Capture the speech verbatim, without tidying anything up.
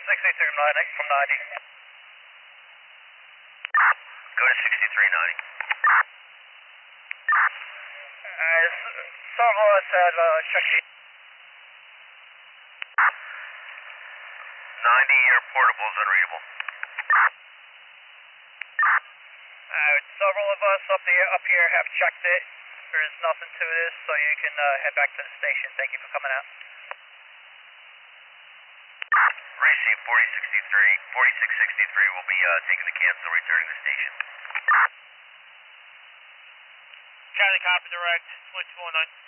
sixty-three from ninety. Go to sixty-three ninety. Uh, several of us had uh, checked the... ninety, your portable is unreadable. Uh, several of us up, the, up here have checked it. There's nothing to this, so you can uh, head back to the station. Thank you for coming out. Receive forty sixty-three. forty-six sixty-three will be uh, taking the cancel, returning to the station. County copy direct, one two one nine.